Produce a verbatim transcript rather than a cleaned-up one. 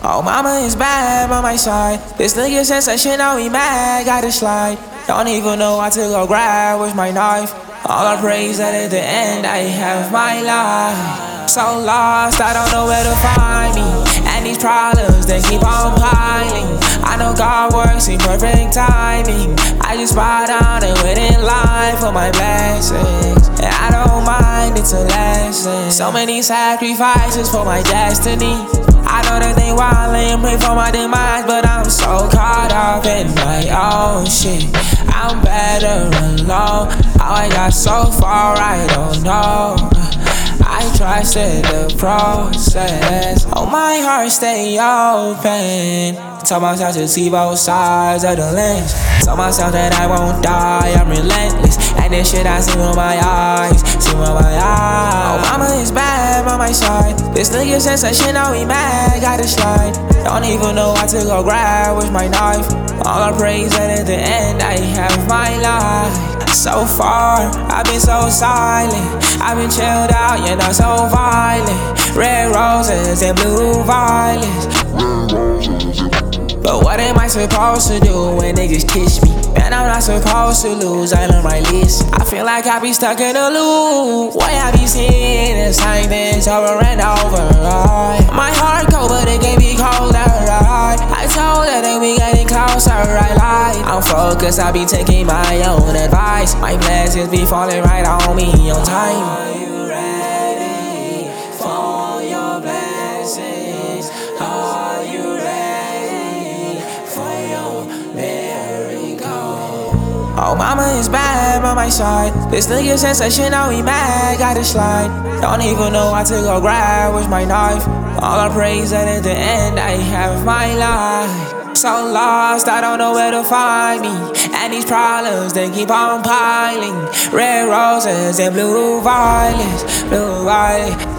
Oh, mama is bad by my side. This nigga sensational, he mad, gotta slide. Don't even know how to go grab with my knife. All I praise that at the end I have my life. So lost, I don't know where to find me. And these problems, they keep on piling. I know God works in perfect timing. I just bow down and wait in line for my blessings. And I don't mind, it's a lesson. So many sacrifices for my destiny. I know that they wildin', pray for my demise, but I'm so caught up in my own shit. I'm better alone. How I got so far, I don't know. I trusted the process. Oh, my heart stay open. Tell myself to see both sides of the lens. Tell myself that I won't die, I'm relentless. And this shit I see with my eyes, see with my eyes. Oh, mama is bad by my side. This nigga sensational, he mad, gotta slide. Don't even know how to go grab with my knife. All I praise that at the end I have my life. So far, I've been so silent. I've been chilled out, you're not so violent. Red roses and blue violets. But what am I supposed to do when niggas kiss me? Man, I'm not supposed to lose, I learned my list. I feel like I be stuck in a loop. Why I be seeing the same things over and over? Right? My heart cold, but it can't be colder, right? I told her that we getting closer, right? Like, I'm focused, I be taking my own advice. My blessings be falling right on me on time. Are you ready for your blessings? Are you ready for your miracle? Oh, mama is bad by my side. This nigga sensational, he mad, gotta slide. Don't even know how to go grab with my knife. All I praise that at the end I have my life. So lost, I don't know where to find me. And these problems, they keep on piling. Red roses and blue violets, blue violets.